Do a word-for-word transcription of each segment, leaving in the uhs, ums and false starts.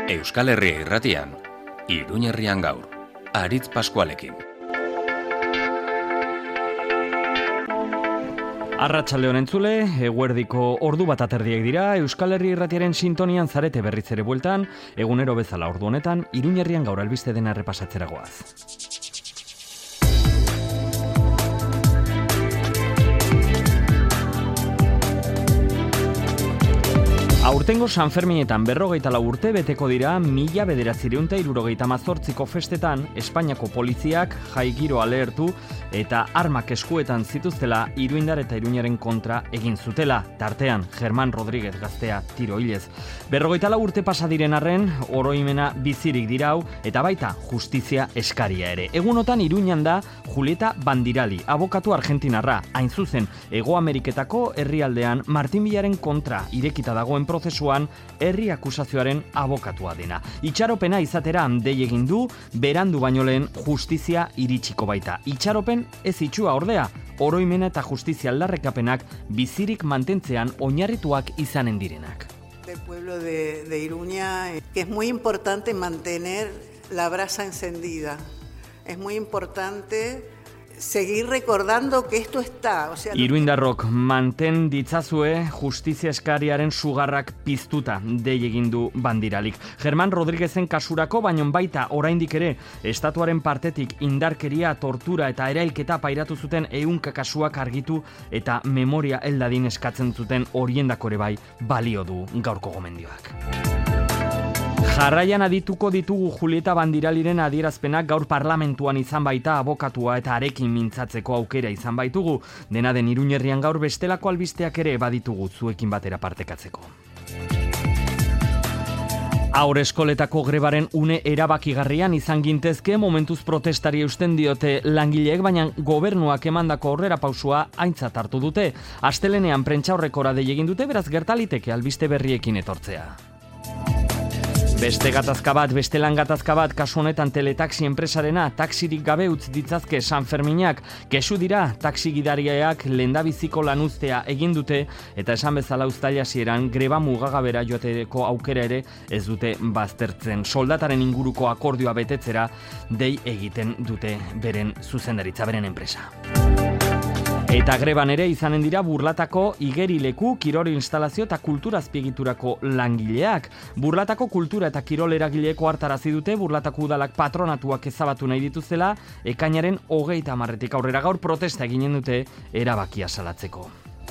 Euskal Herria Irratian, Iruña Herrian gaur, Aritz Paskualekin. Arratsaldeon entzule, eguerdiko ordu bat aterdiek dira, Euskal Herria Irratiaren sintonian zarete berriz ere bueltan, egunero bezala ordu honetan, Iruña Herrian gaur albiste dena errepasatzera goaz. Aurtengo San Ferminetan berrogeita lau urte beteko dira mila bederatziehun eta hirurogeita hamazortziko festetan Espainiako poliziak jai giroa lehertu eta armak eskuetan zituztela iruindar eta iruñaren kontra egin zutela, tartean Germán Rodríguez gaztea tiro hilez. Berrogeita lau urte pasa diren arren, oroimena bizirik dirau eta baita justizia eskaria ere. Egunotan Iruñan da Julieta Bandirali, abokatu argentinarra, hain zuzen Hego Ameriketako herrialdean Martin Villaren kontra irekita dagoen prozesuan herri akusazioaren abokatua dena. Itxaropena izatera dei egin du, berandu baino lehen justizia iritsiko baita. Itxaropen ez itxua ordea, oroimena eta justizia aldarrekapenak bizirik mantentzean oinarrituak izanen direnak. Del pueblo de, de Iruña, que es muy importante mantener la brasa encendida. Es muy importante seguir recordando que esto está, o sea, Iruindarrok manten ditzazue justizia eskariaren sugarrak piztuta dei egin du Bandiralik. Germán Rodríguezen kasurako baino baita oraindik ere estatuaren partetik indarkeria, tortura eta erailketa pairatu zuten ehunka kasuak argitu eta memoria heldadin eskatzen zuten horiendako ere bai balio du gaurko gomendioak. Jarraian adituko ditugu Julieta Bandiraliren adierazpenak gaur parlamentuan izan baita abokatua eta arekin mintzatzeko aukera izan baitugu. Dena den Iruña Herrian gaur bestelako albisteak ere baditugu zuekin batera partekatzeko. Haur eskoletako grebaren une erabakigarrian izan gintezke momentuz protestari eusten diote langileek, baina gobernuak emandako aurrera pausua aintzat hartu dute. Astelenean prentsaurrekora dei egin dute, beraz gertaliteke albiste berriekin etortzea. Beste gatazka bat, beste lan gatazka bat, kasu honetan teletaxi enpresarena, taxirik gabe utz ditzazke San Ferminak, kesu dira taxi gidariak lehendabiziko lanuztea egin dute eta esan bezala uztaila hasieran greba mugagabera joateko aukera ere ez dute baztertzen. Soldataren inguruko akordioa betetzera dei egiten dute beren zuzendaritza, beren enpresa. Eta greban ere izanen dira Burlatako igerileku, kirol instalazio eta kultura azpiegiturako langileak. Burlatako kultura eta kirol eragileko hartarazi dute Burlatako udalak patronatuak ezabatu nahi dituztela, ekainaren hogeita hamarretik aurrera gaur protesta eginen dute erabakia salatzeko.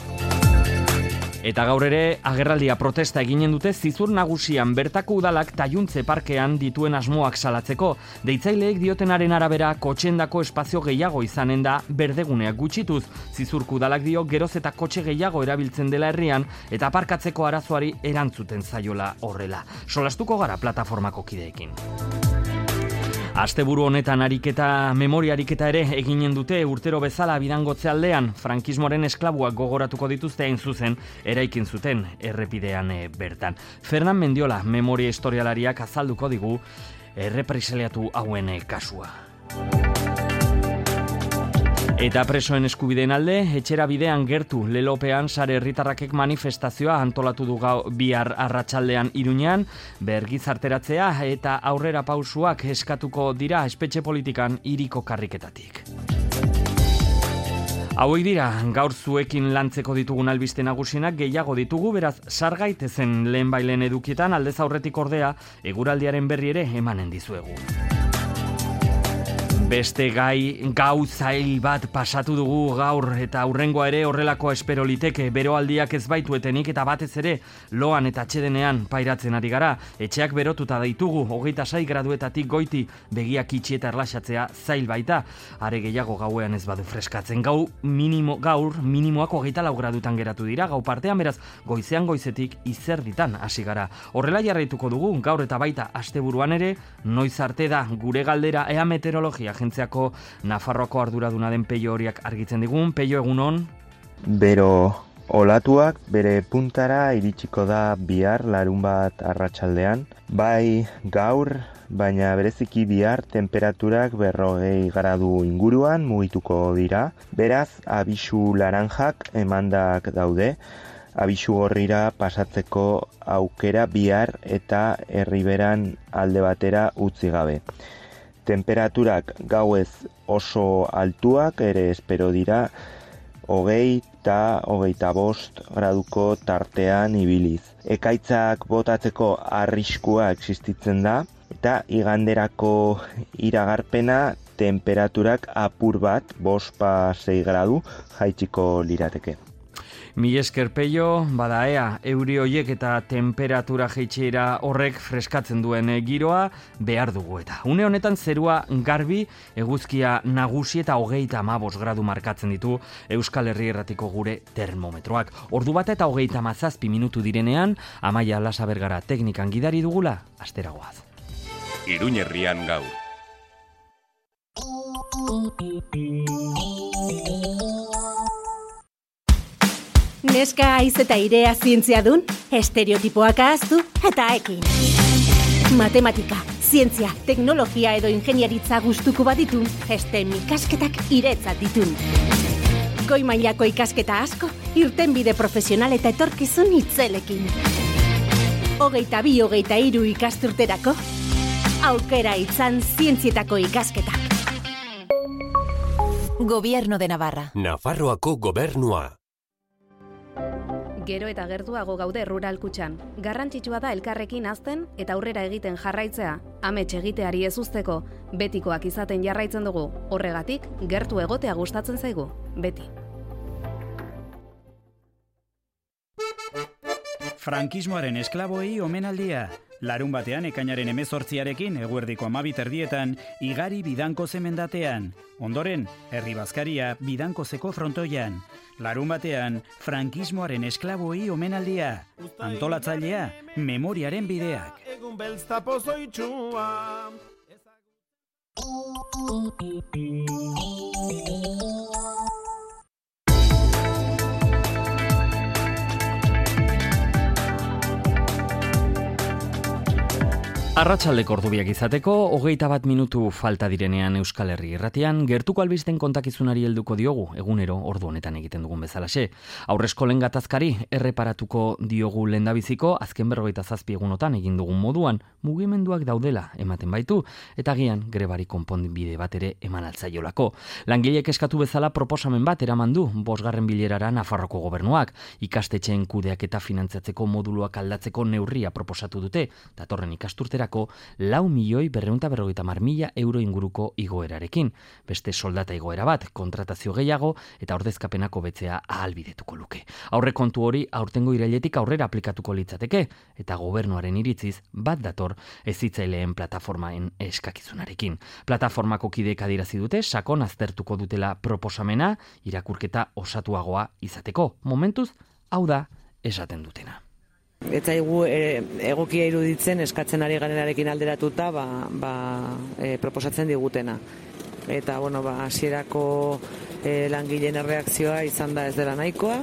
Eta gaur ere agerraldia protesta eginen dute Zizur Nagusian bertako udalak Taiuntze parkean dituen asmoak salatzeko. Deitzaileek diotenaren arabera kotxendako espazio gehiago izanen da berdeguneak gutxituz. Zizurko udalak dio geroz eta kotxe gehiago erabiltzen dela herrian eta aparkatzeko arazoari erantzuten zaiola horrela. Solastuko gara plataformako kideekin. Asteburu honetan ariketa, memoria ariketa ere eginen dute urtero bezala Bidangotze aldean, frankismoaren esklabuak gogoratuko dituzte hain zuzen eraikin zuten errepidean e, bertan. Fernan Mendiola, memoria historialariak azalduko digu errepresaliatu hauen e, kasua. Eta presoen eskubideen alde, etxera bidean gertu lelopean sare herritarrakek manifestazioa antolatu du gau bihar arratsaldean Iruñan, bergizarteratzea eta aurrera pausuak eskatuko dira espetxe politikan hiriko karriketatik. Hauek dira, gaur zuekin lantzeko ditugun albiste nagusienak gehiago ditugu, beraz sargaitezen lehen bailen edukietan aldez aurretik ordea eguraldiaren berri ere emanen dizuegu. Beste gai gau zail bat pasatu dugu gaur eta aurrengoa ere horrelakoa espero liteke, beroaldiak ez baituetenik eta batez ere loan eta atsedenean pairatzen ari gara. Etxeak berotuta daitugu, hogeita sei graduetatik goiti begiak itxi eta erlaxatzea zail baita. Are gehiago gauean ez badu freskatzen. Gau minimo, gaur minimoak hogeita lau gradutan geratu dira, gau partean beraz goizean goizetik izerditan hasi gara. Horrela jarraituko dugu gaur eta baita asteburuan ere, noiz arte da gure galdera ea meteorologia agentziako Nafarroako arduraduna den Peio Horiak argitzen digun. Peio, egunon? Bero olatuak bere puntara iritsiko da bihar larun bat arratsaldean. Bai gaur, baina bereziki bihar temperaturak berrogei gradu inguruan mugituko dira. Beraz, abisu laranjak emandak daude. abisu gorrira pasatzeko aukera bihar eta Erriberan alde batera utzi gabe. Temperaturak gauez oso altuak ere espero dira, hogei eta hogeita bost graduko tartean ibiliz. Ekaitzak botatzeko arriskua existitzen da, eta iganderako iragarpena temperaturak apur bat, bost pa sei gradu jaitsiko lirateke. Mi esker Peio, bada ea, euri hoiek eta temperatura jaitsera horrek freskatzen duen giroa behar dugu eta. Une honetan zerua garbi, eguzkia nagusi eta hogeita hamabost gradu markatzen ditu Euskal Herri Erratiko gure termometroak. Ordu bat eta hogeita hamazazpi minutu direnean, Amaia Lasabergara teknikan gidari dugula, asteragoaz. Iruñerrian gaur. Neska aiz eta irea zientzia dun, estereotipoak ahaztu eta ekin. Matematika, zientzia, teknologia edo ingeniaritza gustuko baditu, STEM ikasketak iretzat ditun. Goi mailako ikasketa asko, irtenbide profesional eta etorkizun itzelekin. Hogeita bi, hogeita hiru ikasturterako, aukera itzan zientzietako ikasketak. Gobierno de Navarra. Nafarroako gobernua. Gero eta gertuago gaude Rural Kutxan. Garrantzitsua da elkarrekin hazten eta aurrera egiten jarraitzea. Amets egiteari ez uzteko, betikoak izaten jarraitzen dugu. Horregatik, gertu egotea gustatzen zaigu. Beti. Frankismoaren esklaboei omenaldia. Larun batean ekainaren hemezortziarekin eguerdiko hamabi erdietan igari bidanko zemendatean. Ondoren, herri bazkaria bidankozeko frontoian. Larun batean, frankismoaren esklaboei omenaldia. Antolatzailea, memoriaren bideak. Egun belzta pozoitxua. Arratsaldeko ordubiak izateko, hogeita bat minutu falta direnean Euskal Herri Irratian, gertuko albisten kontakizunari helduko diogu, egunero ordu honetan egiten dugun bezalaxe. Aurreskolen gatazkari erreparatuko diogu lehendabiziko, azken berrogeita zazpi egunotan egin dugun moduan, mugimenduak daudela ematen baitu, eta gian grebari konponbide bat ere eman altzaiolako. Langileek eskatu bezala proposamen bat eraman du, bosgarren bilerara Nafarroko gobernuak, ikastetxeen kudeak eta finantzatzeko moduluak aldatzeko neurria proposatu dute, datorren ikasturtera lau milioi berreunta berrogeita hamar mila euro inguruko igoerarekin. Beste soldata igoera bat, kontratazio gehiago eta ordezkapenako betzea ahalbidetuko luke. Aurrekontu hori aurtengo irailetik aurrera aplikatuko litzateke eta gobernuaren iritziz bat dator hezitzaileen plataformaen eskakizunarekin. Plataformako kideek adierazi dute sakon aztertuko dutela proposamena irakurketa osatuagoa izateko. Momentuz, hau da esaten dutena. Ez zaigu e, egokia iruditzen eskatzen ari garenarekin alderatuta ba, ba, e, proposatzen digutena. Eta, bueno, ba, hasierako e, langileen erreakzioa izan da ez dela nahikoa,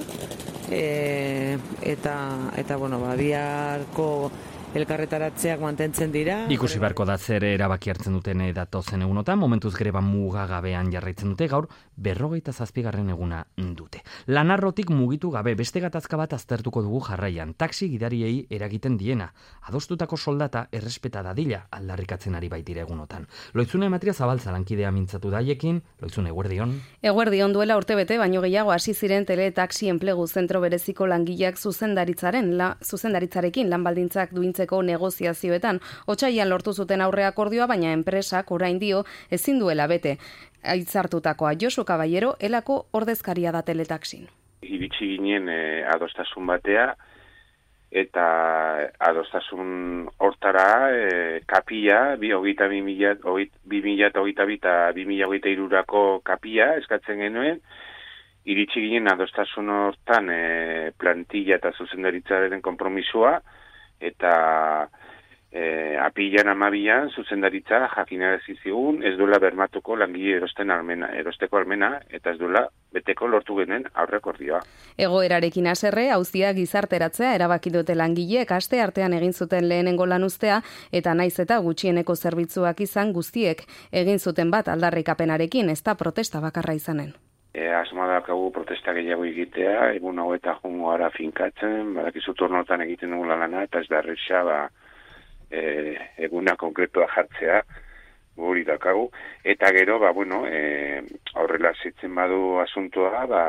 e, eta, eta, bueno, ba, biharko elkarretaratzeak mantentzen dira. Ikusi beharko da zer erabaki hartzen duten datozen egunotan, momentuz greba mugagabean jarraitzen dute, gaur berrogeita zazpigarren eguna dute. Lanarrotik mugitu gabe beste gatazka bat aztertuko dugu jarraian, taxi gidariei eragiten diena. Adostutako soldata errespeta dadila aldarrikatzen ari baitira egunotan. Loitzune Matria Zabaltza lankidea mintzatu daiekin, Loitzune, eguerdion. Eguerdion duela urtebete baino gehiago hasi ziren teletaxi enplegu zentro bereziko langileak zuzendaritzaren, la, zuzendaritzarekin lanbaldintzak duintzen negoziazioetan. Otsailean lortu zuten aurre akordioa, baina enpresak orain dio ezin duela bete. Aitzartutakoa Josu Caballero, elako ordezkaria da teletaxin. Iritsi ginen eh, adostasun batea, eta adostasun hortara eh, kapia, bi hogeita bi mila eta hogeita bi eta bi mila hogeita hirurako kapia eskatzen genuen. Iritsi ginen adostasun hortan eh, plantilla eta zuzendaritzaren konpromisua, eta e, apilan amabian zuzendaritza jakinarazi zigun ez duela bermatuko langile erosten almena, erosteko almena, eta ez duela beteko lortu genen aurrekordioa. Egoerarekin haserre, auzia gizarteratzea erabaki dute langileek aste artean egin zuten lehenengo lanuztea, eta naiz eta gutxieneko zerbitzuak izan guztiek egin zuten bat aldarrikapenarekin, ez da protesta bakarra izanen. E, asma dakagu protesta gehiago egitea, egun hau eta jungo gara finkatzen, badakizu turnotan egiten dugula lana, eta ez da erresa, ba, e, eguna konkretua jartzea, guri dakagu, eta gero, ba, bueno, e, aurrela zitzen badu asuntoa, ba,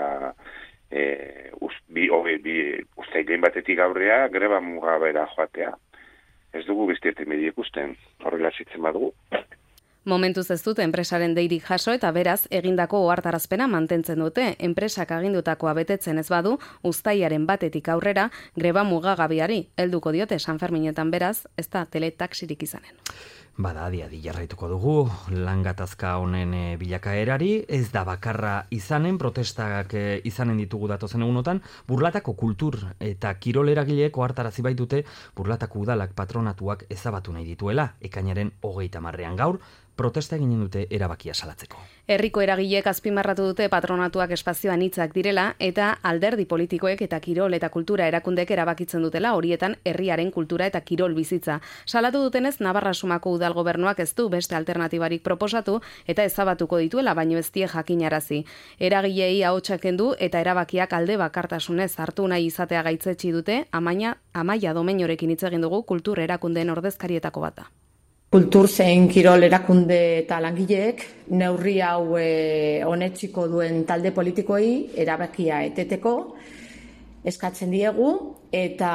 e, uz, bi, obe, bi, uztailein batetik aurrea, greba mugabera joatea. Ez dugu bestieten medio ikusten, aurrela zitzen badugu. Momentuz ez dute enpresaren deirik jaso eta beraz egindako ohartarazpena mantentzen dute. Enpresak agindutakoa betetzen ez badu, uztailaren batetik aurrera greba mugagabiari helduko diote San Ferminetan, beraz, ez da teletaxirik izanen. Bada, adi-adi jarraituko dugu, lan gatazka honen e, bilakaerari, ez da bakarra izanen, protestak e, izanen ditugu datozen egunotan, Burlatako kultur eta kirol eragileek ohartarazi baitute Burlatako udalak patronatuak ezabatu nahi dituela, ekainaren hogeita marrean gaur, protesta eginen dute erabakia salatzeko. Herriko eragileek azpimarratu dute patronatuak espazioan hitzak direla eta alderdi politikoek eta kirol eta kultura erakundek erabakitzen dutela horietan herriaren kultura eta kirol bizitza. Salatu dutenez Navarra Sumako udal gobernuak ez du beste alternatibarik proposatu eta ezabatuko dituela, baino ez die jakinarazi. Eragileei ahotsak kendu eta erabakiak alde bakartasunez hartu nahi izatea gaitzetsi dute. Amaia Amaia Domeñorekin hitz egin dugu kultur erakundeen ordezkarietako bata. Kultur zein kirol erakunde eta langileek neurri hau e, onetsiko duen talde politikoei erabakia eteteko eskatzen diegu eta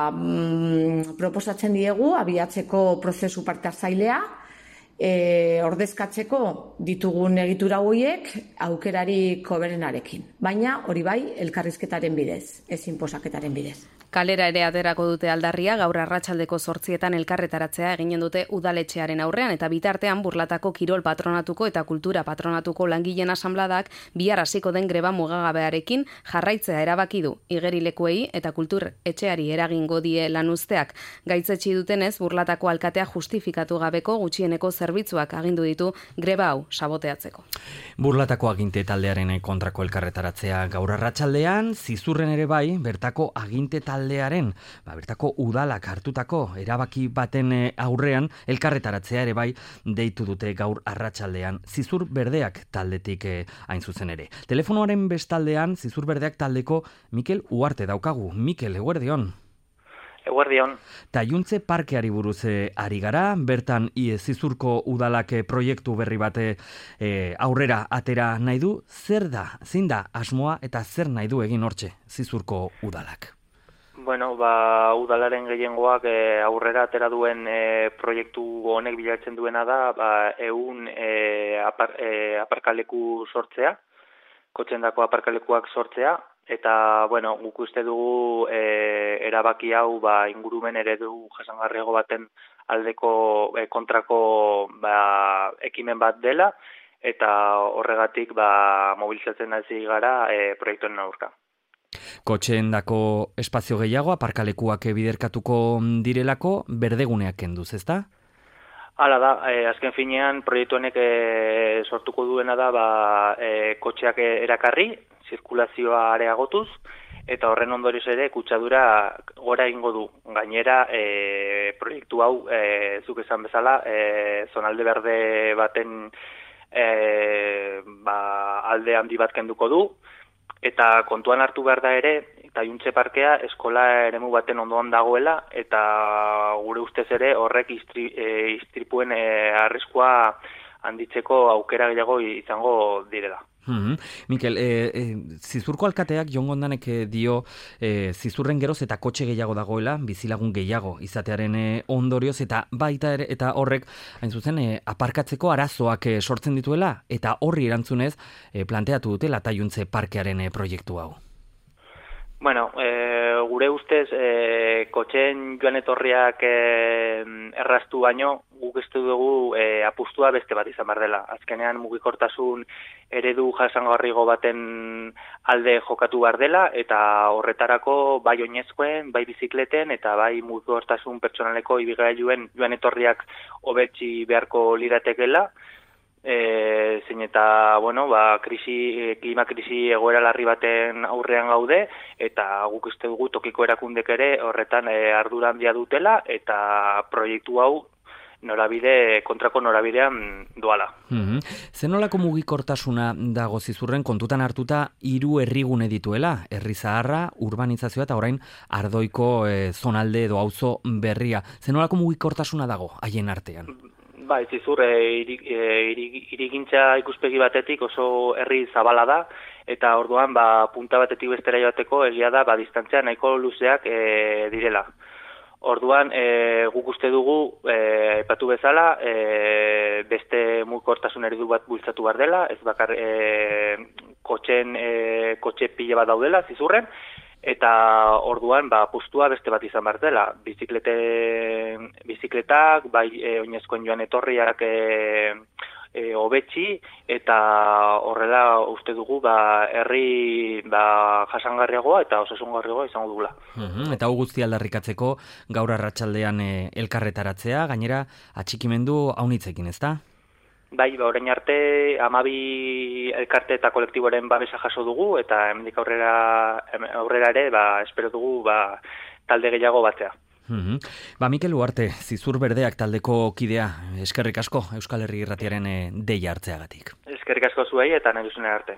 mm, proposatzen diegu abiatzeko prozesu parte hartzailea e, ordezkatzeko ditugun egitura horiek aukerarik hoberenarekin. Baina hori bai elkarrizketaren bidez, ez inposaketaren bidez. Kalera ere aterako dute aldarria, gaur arratsaldeko zortzietan elkarretaratzea eginen dute udaletxearen aurrean eta bitartean Burlatako kirol patronatuko eta kultura patronatuko langileen asanbladak bihar hasiko den greba mugagabearekin jarraitzea erabaki du. Igerilekuei eta kultur etxeari eragingo die lanuzteak gaitzetsi dutenez Burlatako alkatea justifikatu gabeko gutxieneko zerbitzuak agindu ditu greba hau saboteatzeko. Burlatako aginte taldearen kontrako elkarretaratzea gaur arratsaldean, Zizurren ere bai, bertako aginte taldearen, ba, bertako udalak hartutako erabaki baten aurrean elkarretaratzea ere bai deitu dute gaur arratsaldean Zizur Berdeak taldetik eh, hain zuzen ere. Telefonoaren bestaldean Zizur Berdeak taldeko Mikel Uarte daukagu. Mikel, eguerdion. Eguerdion. Taiuntze parkeari buruz eh, ari gara, bertan i, Zizurko udalak eh, proiektu berri bate eh, aurrera atera nahi du. Zer da, zein da asmoa eta zer nahi du egin hortxe Zizurko udalak? Bueno, ba, udalaren gehiengoak e, aurrera atera duen e, proiektu honek bilatzen duena da, ba, egun e, apar, e, aparkaleku sortzea, kotxendako aparkalekuak sortzea, eta, bueno, guk uste dugu e, erabaki hau ba, ingurumen eredu jasangarriago baten aldeko e, kontrako ba, ekimen bat dela, eta horregatik ba, mobilizatzen hasi gara e, proiektuen aurka. Kotxeendako espazio gehiago, aparkalekuak biderkatuko direlako, berdeguneak kenduz, ezta? Hala da, e, azken finean proiektu honek e, sortuko duena da ba, e, kotxeak erakarri, zirkulazioa areagotuz, eta horren ondorioz ere kutsadura gora egingo du. Gainera, e, proiektu hau, e, zuk esan bezala, e, zonalde berde baten e, ba, alde handi bat kenduko du, eta kontuan hartu behar da ere, Taiuntze parkea eskola eremu baten ondoan dagoela, eta gure ustez ere horrek istri, e, istripuen e, arriskua handitzeko aukera gehiago izango direla. Mm-hmm. Mikel, e, e, Zizurko alkateak Jon Gondanek dio e, Zizurren geroz eta kotxe gehiago dagoela, bizilagun gehiago izatearen e, ondorioz, eta baita ere, eta horrek hain zuzen e, aparkatzeko arazoak e, sortzen dituela, eta horri erantzunez e, planteatu dutela Taiuntze parkearen e, proiektu hau. Bueno, e, gure ustez e, kotxeen joan etorriak e, erraztu baino, guk ez dugu e, apustua beste bat izan behar dela. Azkenean mugikortasun eredu jasangarriago baten alde jokatu behar dela, eta horretarako bai oinezkoen, bai bizikleten, eta bai mugikortasun pertsonaleko ibigailuen joan etorriak hobetsi beharko liratekela. E, zein eta, bueno, ba, krisi, klima krisi egoera larri baten aurrean gaude, eta guk uste dugu tokiko erakundek ere horretan e, ardura handia dutela, eta proiektu hau norabide, kontrako norabidean doala. Mm-hmm. Zenolako mugikortasuna dago Zizurren kontutan hartuta hiru herrigune dituela, herri zaharra, urbanizazioa eta orain Ardoiko e, zonalde edo auzo berria. Zenolako mugikortasuna dago haien artean? Ba, Zizur, e, irigintza ikuspegi batetik oso herri zabala da, eta orduan ba, punta batetik bestera joateko egia da ba, distantzia nahiko luzeak e, direla. Orduan, e, guk uste dugu, e, epatu bezala, e, beste mugikortasun eredu bat bultzatu behar dela, ez bakar e, kotxen, e, kotxe pile bat daudela, Zizurren, eta orduan, ba, postua beste bat izan behar dela. Biziklete, bizikletak, bai, e, oinezkoen joan etorriak, e, E, hobetxi, eta horrela uste dugu ba, herri ba, jasangarriagoa eta osasungarriagoa izango dugula. Uhum, eta hau guzti aldarrikatzeko gaur arratsaldean e, elkarretaratzea, gainera atxikimendu haunitzekin, ezta? Bai, ba, orain arte hamabi elkarte eta kolektiboren babesa jaso dugu, eta hemendik aurrera, aurrera ere ba, espero dugu ba, talde gehiago batzea. Mm-hmm. Ba, Mikel Uarte, Zizur Berdeak taldeko kidea, eskerrik asko Euskal Herri Irratiaren e, deia hartzeagatik. Eskerrik asko zuei eta nahi duzune arte.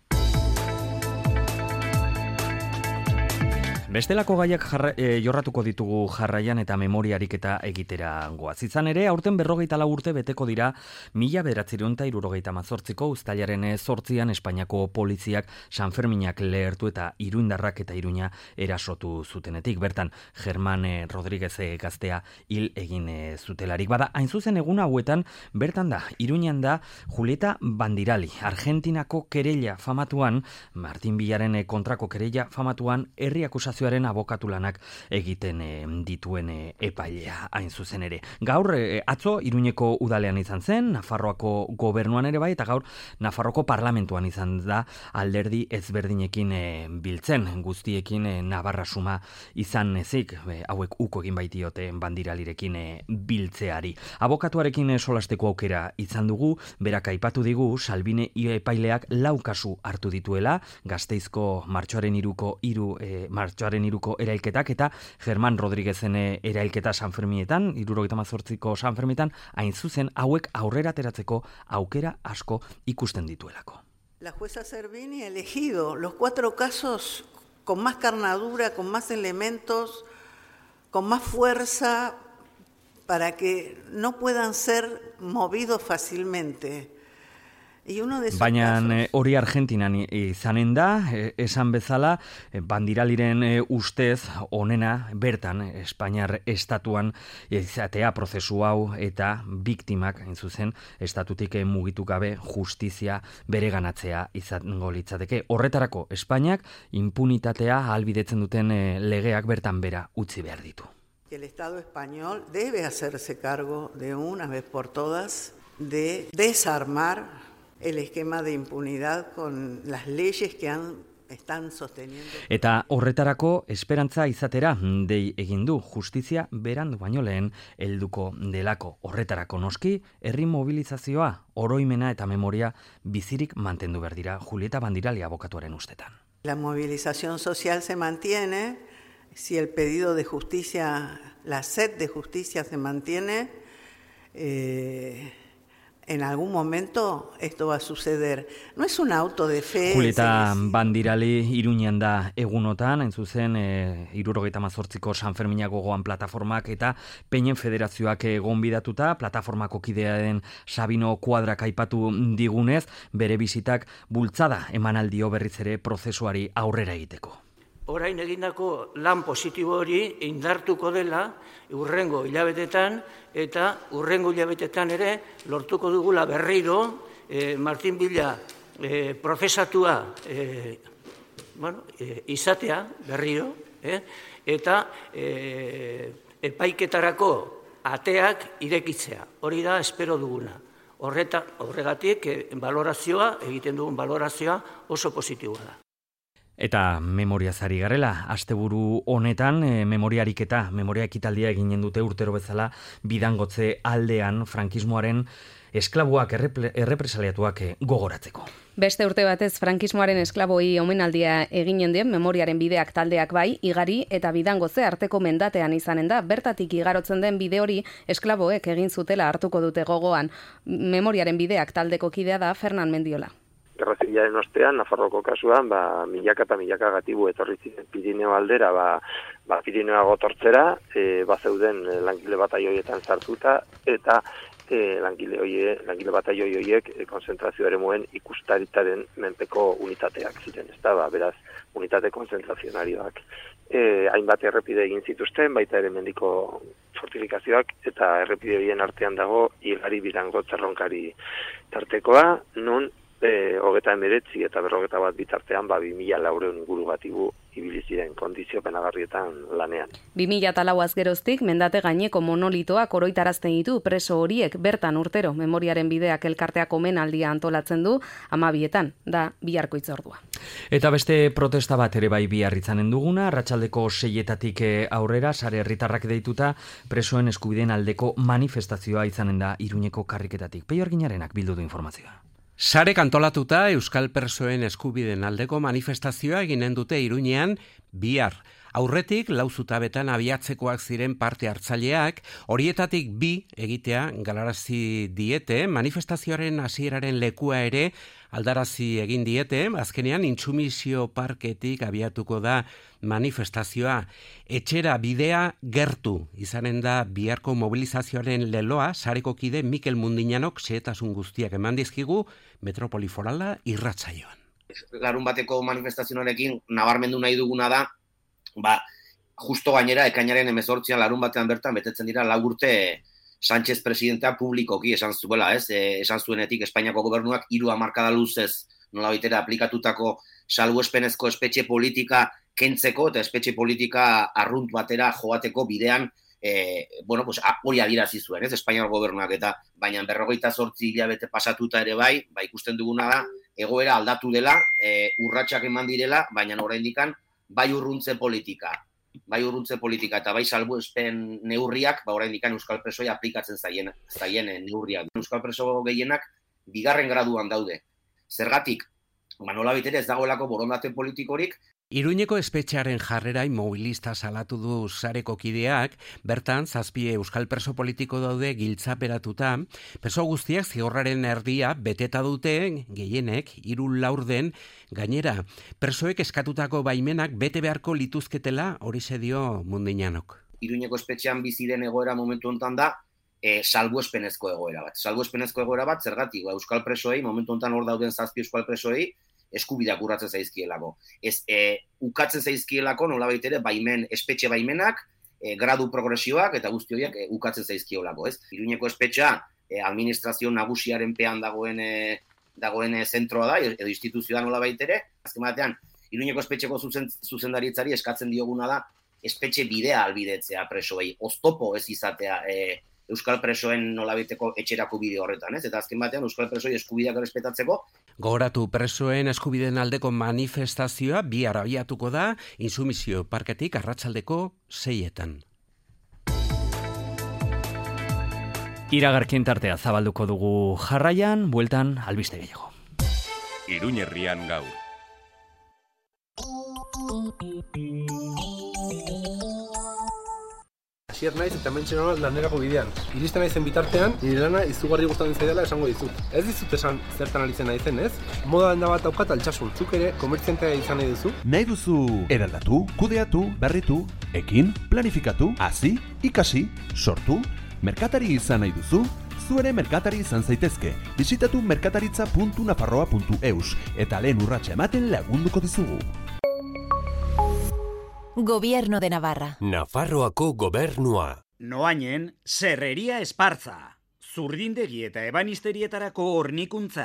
Bestelako gaiak jarra, e, jorratuko ditugu jarraian eta memoriarik eta egitera goaz. Izan ere, aurten berrogeita lau urte beteko dira mila bederatziehun eta hirurogeita hamazortziko uztailaren zortzian Espainiako poliziak San Ferminak lehertu eta Iruindarrak eta Iruña erasotu zutenetik. Bertan, Germán Rodríguez gaztea hil egin zutelarik. Bada, hain zuzen egun hauetan, bertan da, Iruñan da Julieta Bandirali, Argentinako kereila famatuan, Martin Villaren kontrako kereila famatuan, herri akusazio abokatu lanak egiten e, dituen e, epailea hain zuzen ere. Gaur, e, atzo, Iruñeko udalean izan zen, Nafarroako gobernuan ere bai, eta gaur, Nafarroako parlamentuan izan da alderdi ezberdinekin e, biltzen, guztiekin e, Navarra suma izan ezik, e, hauek uko egin baitiote Bandiralirekin e, biltzeari. Abokatuarekin e, solasteko aukera izan dugu, berak aipatu digu, Salbine epaileak lau kasu hartu dituela, Gasteizko martxoaren iruko iru, e, martxoaren iruko erailketak eta Germán Rodríguezen erailketa San Fermietan, hirurogeita hamazortziko San Fermietan, hain zuzen hauek aurrera ateratzeko aukera asko ikusten dituelako. La jueza Cervini ha elegido los cuatro casos con más carnadura, con más elementos, con más fuerza, para que no puedan ser movidos fácilmente. Baina hori Argentinan izanen da, esan bezala, Bandiraliren ustez onena bertan Espainiar estatuan izatea prozesu hau eta biktimak, hain zuzen, estatutik mugitu gabe justizia bereganatzea izango litzateke. Horretarako Espainiak impunitatea ahalbidetzen duten legeak bertan bera utzi behar ditu. El Estado español debe hacerse cargo de una vez por todas de desarmar el esquema de impunidad con las leyes que han, están sosteniendo. Eta horretarako esperantza izatera dei egin du justizia berandu baino lehen helduko delako. Horretarako noski herri mobilizazioa, oroimena eta memoria bizirik mantendu behar dira Julieta Bandirali abokatuaren ustetan. La movilización social se mantiene si el pedido de justicia, la sed de justicia se mantiene. Eh, En algún momento esto va a suceder. No es un auto de fe. Julieta Bandirali Iruñan da egunotan, hain zuzen, e, hirurogeita hamazortziko San Fermina gogoan plataformak eta Peñen Federazioak gonbidatuta, plataformako kidea den Sabino Kuadrak aipatu digunez, bere bizitak bultzada emanaldio berriz ere prozesuari aurrera egiteko. Orain egindako lan positibo hori indartuko dela urrengo hilabetetan eta urrengo hilabetetan ere lortuko dugula berriro eh, Martin Villa eh, profesatua eh, bueno, eh, izatea berriro eh, eta eh, epaiketarako ateak irekitzea. Hori da espero duguna. Horreta, horregatik eh, balorazioa, egiten dugun balorazioa oso positiboa da. Eta memoriazari garela, asteburu honetan e, memoriarik eta memoria ekitaldia eginen dute urtero bezala Bidangotze aldean frankismoaren esklaboak errepresaliatuak gogoratzeko. Beste urte batez frankismoaren esklaboi omenaldia eginen den memoriaren bideak taldeak bai, Igari eta Bidangotze arteko mendatean izanen da, bertatik igarotzen den bide hori esklaboek egin zutela hartuko dute gogoan. Memoriaren bideak taldeko kidea da Fernan Mendiola. Gerra zibilaren ostean, Nafarroko kasuan, ba, milaka eta milaka gatibu etorri ziren Pirineo aldera, ba, ba Pirineoa gotortzera, e, bazeuden langile bataioietan sartuta, eta e, langile, oie, langile bataioi horiek e, konzentrazio eremuen ikustaritzaren menpeko unitateak ziren, ez da, ba, beraz, unitate konzentrazionarioak. E, hainbat errepide egin zituzten, baita ere mendiko fortifikazioak, eta errepide horien artean dago Igari Bidangotze Erronkari tartekoa, nun E, hogeta emeretzi eta berrogeta bat bitartean, ba, bi mila laureun inguru gatibu ibili ziren kondizio penagarrietan lanean. bi mila lauaz geroztik, mendate gaineko monolitoak oroitarazten ditu preso horiek bertan urtero memoriaren bideak elkarteak omenaldia antolatzen du, amabietan, da biharko itzordua. Eta beste protesta bat ere bai bihar izanen duguna, arratsaldeko seietatik aurrera, sare herritarrak deituta, presoen eskubideen aldeko manifestazioa izanen da Iruñeko karriketatik. Peio Arginarenak bildu du informazioa. Sarek antolatuta Euskal Presoen eskubideen aldeko manifestazioa eginen dute Iruñean bihar. Aurretik, lau zutabetan abiatzekoak ziren parte hartzaileak, horietatik bi egitea galarazi diete, manifestazioaren hasieraren lekua ere aldarazi egin diete, azkenean Intsumisio Parketik abiatuko da manifestazioa. Etxera bidea gertu izanen da biharko mobilizazioaren leloa, sareko kide Mikel Mundinanok xehetasun guztiak eman dizkigu Metropoli Forala irratsaioan. Larun bateko manifestazioarekin nabarmendu nahi duguna da, ba, justo gainera ekainaren hemezortzian larun batean bertan betetzen dira lau urte Sánchez presidentea publikoki esan zuela, ez? E, esan zuenetik Espainiako gobernuak hiru hamarkada luzez nolabaitera aplikatutako salbuespenezko espetxe politika kentzeko eta espetxe politika arrunt batera joateko bidean e, bueno, pues, hori adierazi zuen, ez? Espainiar gobernuak eta baina berrogeita zortzi hilabete pasatuta ere bai, ba ikusten duguna da egoera aldatu dela, e, urratsak eman direla, baina oraindikan bai urruntze politika, bai urruntze politika eta bai salbuespen neurriak, ba oraindik Euskal Presoi aplikatzen zaien, zaien neurriak. Euskal Preso gehienak bigarren graduan daude. Zergatik, ba nolabait ere ez dagoelako borondate politikorik. Iruñeko espetxearen jarrera immobilista salatu du sareko kideak, bertan zazpi euskal preso politiko daude giltzaperatuta, preso guztiak zigorraren erdia beteta dute, gehienek, hiru laurden, gainera, presoek eskatutako baimenak bete beharko lituzketela horixe dio Mundinanok. Iruñeko espetxean bizi den egoera momentu honetan da, e, salbuespenezko egoera bat. Salbuespenezko egoera bat, zergatik, ba, euskal presoei, momentu honetan hor dauden zazpi euskal presoei, eskubideak urratzen zaizkielako. Ez, e, ukatzen zaizkielako nolabait ere baimen, espetxe baimenak, e, gradu progresioak eta guzti horiek e, ukatzen zaizkiolako, ez? Iruñeko espetxea e, administrazio nagusiaren pean dagoen e, dagoen e, zentroa da edo instituzioa nolabait ere. Azken batean, Iruñeko espetxeko zuzen, zuzendaritzari eskatzen dioguna da espetxe bidea albidetzea presoei, oztopo ez izatea e, Euskal Presoen nolabaiteko etxerako bide horretan, ez? Eta azken batean Euskal Presoi eskubideak errespetatzeko. Gogoratu presoen eskubideen aldeko manifestazioa bihar abiatuko da Intsumisio Parketik arratsaldeko seietan. Iragarkien tartea zabalduko dugu jarraian, bueltan albiste gehiago. Iruñerrian gaur. Asier naiz eta mentxe nola lanerako bidean. Iristen naizen bitartean, nire lana izugarri gustatzen zaidala esango dizut. Ez dizut esan zertan aritzen naizen, ez? Moda denda bat daukat altsasun, zuk ere komertziantea izan nahi duzu? Nahi duzu eraldatu, kudeatu, berritu, ekin, planifikatu, hasi, ikasi, sortu, merkatari izan nahi duzu? Zu ere merkatari izan zaitezke. Bisitatu merkataritza puntu nafarroa puntu eus eta lehen urratsa ematen lagunduko dizugu. Gobierno de Navarra. Nafarroako gobernua. Noainen, Serreria Espartza. Zurdindegi eta ebanisterietarako hornikuntza.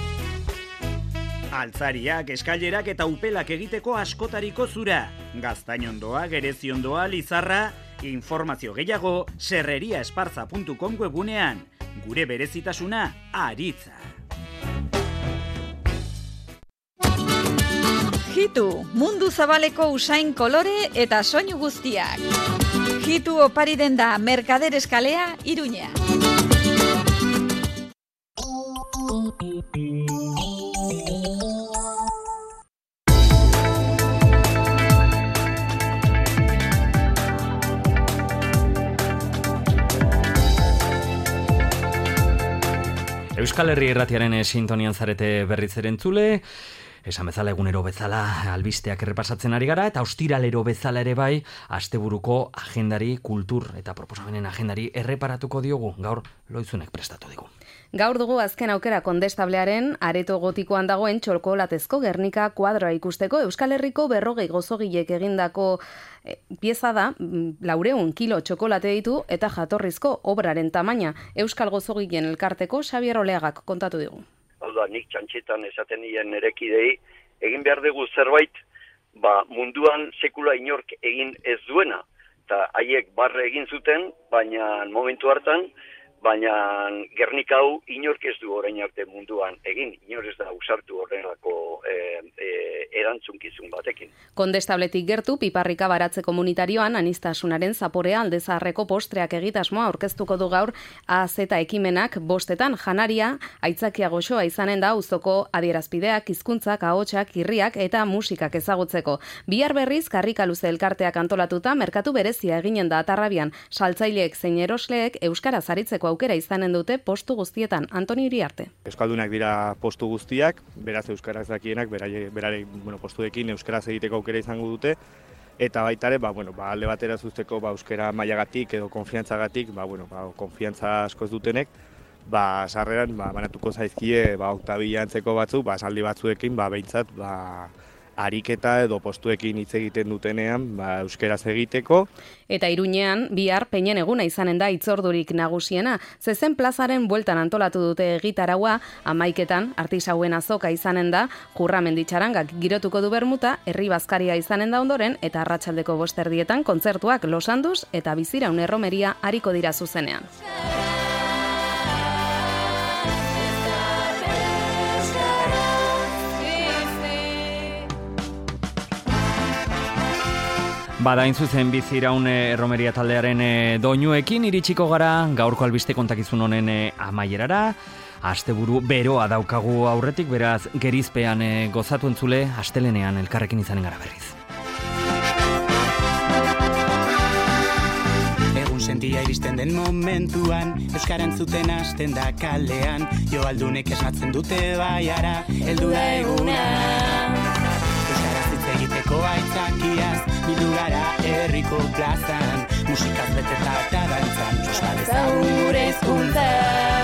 Altzariak, eskailerak eta upelak egiteko askotariko zura. Gaztainondoa, gereziondoa, lizarra. Informazio gehiago serreria espartza puntu com webunean. Gure berezitasuna aritza. Hitu, mundu zabaleko usain kolore eta soinu guztiak. Hitu opari den da Merkader Eskalea, Iruña. Euskal Herri Irratiaren sintonian zarete berriz erentzule, esan bezala egunero bezala albisteak errepasatzen ari gara, eta ostiralero bezala ere bai, asteburuko agendari, kultur eta proposamenen agendari erreparatuko diogu, gaur Loizunek prestatu digu. Gaur dugu azken aukera Kondestablearen areto gotikoan dagoen txokolatezko Gernika kuadroa ikusteko. Euskal Herriko berrogei gozogilek egindako e, pieza da, laureun kilo txokolate ditu eta jatorrizko obraren tamaina. Euskal Gozogilen elkarteko Xabier Oleagak kontatu digu. Hau da, nik txantxetan esaten nien erekidei, egin behar dugu zerbait, ba, munduan sekula inork egin ez duena. Eta haiek barre egin zuten, baina momentu hartan, baina Gernika hau inork ez du orain arte munduan egin, inor ez da usartu horrelako e, e, erantzunkizun batekin. Kondestabletik gertu, Piparrika baratze komunitarioan anistasunaren zaporea aldezaharreko postreak egitasmoa aurkeztuko du gaur A Z ekimenak bostetan janaria aitzakia goxoa izanen da auzoko adierazpideak, hizkuntzak, ahotsak, irriak eta musikak ezagutzeko. Bihar berriz Karrikaluze elkarteak antolatuta merkatu berezia eginen da Atarrabian, saltzaileek zein erosleek euskaraz aritzeko aukera izanen dute postu guztietan. Antoni Iriarte. Euskaldunak dira postu guztiak, beraz euskaraz dakienak, berare, berare bueno, postuekin euskaraz egiteko aukera izango dute, eta baita ere, ba, bueno, ba, alde batera zuzteko ba, euskara mailagatik edo konfiantzagatik, ba, bueno, ba, konfiantza asko ez dutenek, ba, sarreran ba, banatuko zaizkie ba, oktabila antzeko batzu, ba, saldi batzuekin, ba, behintzat, ba, ariketa edo postuekin hitz egiten dutenean ba, euskaraz egiteko. Eta Iruñean, bihar peinen eguna izanen da itzordurik nagusiena. Zezen plazaren bueltan antolatu dute egitaraua, amaiketan, artisauen azoka izanen da, Jurramenditxarangak girotuko du bermuta, herri bazkaria izanen da ondoren, eta arratsaldeko bosterdietan kontzertuak Losanduz eta Biziraun erromeria hariko dira zuzenean. Badain zuzen Biziraun erromeria taldearen doinuekin iritsiko gara gaurko albiste kontakizun honen amaierara. Asteburu beroa daukagu aurretik, beraz gerizpean gozatu entzule, astelenean elkarrekin izanen gara berriz. Egun sentia iristen den momentuan, euskara entzuten hasten da kalean, jo aldunek esatzen dute baiara, heldu da eguna. Egiteko aitzakiaz, bildu gara herriko plazan, musikaz beteta eta dantzan, euskal ezagun gure hizkuntza.